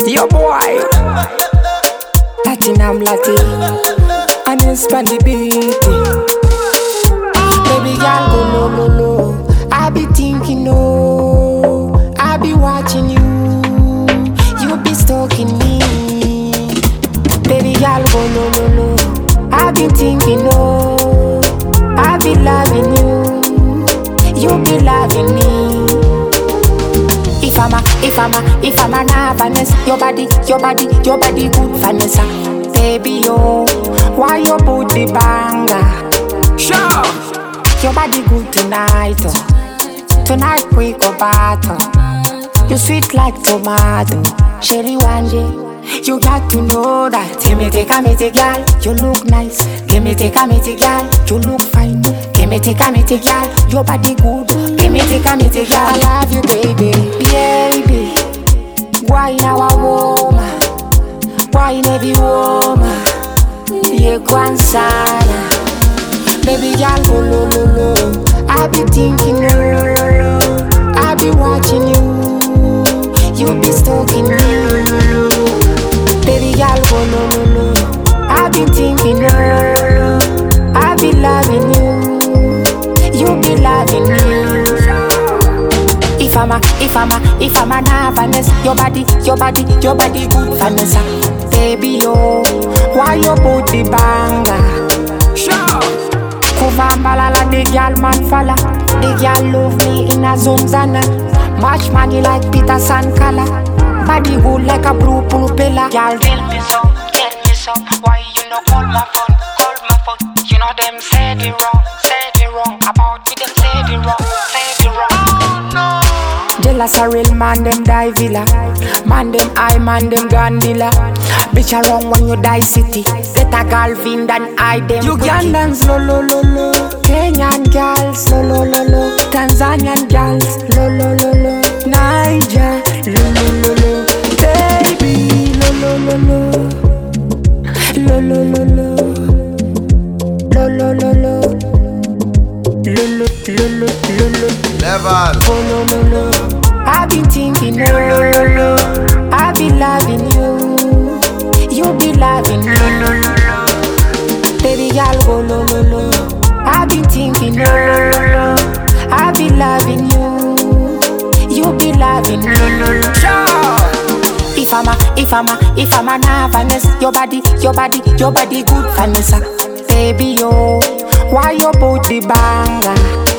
Yo boy, Latinam Latin, and it's funny beat. Baby girl, go low, low, low. I be thinking, oh, I be watching you. You be stalking me. Baby girl, go low, low, low. I be thinking, oh, I be loving you. You be loving me. If I'm an Vanessa, your body good, Vanessa. Baby, oh, why your booty banger? Sure. Your body good tonight, oh. Tonight we go battle. You sweet like tomato, Sherry Wanje. You got to know that. Give me take girl, you look nice. Give me take girl, you look fine. Give me take girl, your body good. Give me take girl, I love you, baby. Baby, why now a woman? Why every woman? You go sana. Baby girl, go low, low, low. I be thinking, oh, I be watching you. You be stalking me. Baby girl, go low, low, low. I be thinking, oh, I be loving you. You be loving me. If I'm an Vanessa, your body good, Vanessa. Baby, oh, why your booty banger? Sure. Kuvambalala, the girl man falla. The girl love me in a zonzana. Match money like Peter Sankala. Body good like a blue propeller. Girl, tell me so, why you no call my phone? You know them said it wrong. About me them said it wrong. Oh no. Jealous a real man, them die villa. Man them high, man them Gandila. Bitch around when you die city. Better Galvin than I them. Ugandans lo lo lo lo. Kenyan girls lo lo lo lo. Tanzanian girls lo lo lo lo. Niger lo lo lo lo. Baby lo lo lo lo. Lo lo lo lo. Lo lo lo lo. Lo lo lo lo lo lo. Level. Oh no no no. I be thinking, oh, I be loving you. You be loving me. Baby girl, go low, low, low. I be thinking, oh, I be loving you. You be loving me. Sure. If I'm an Vanessa, your body good, Vanessa. Baby, oh, why your booty banger?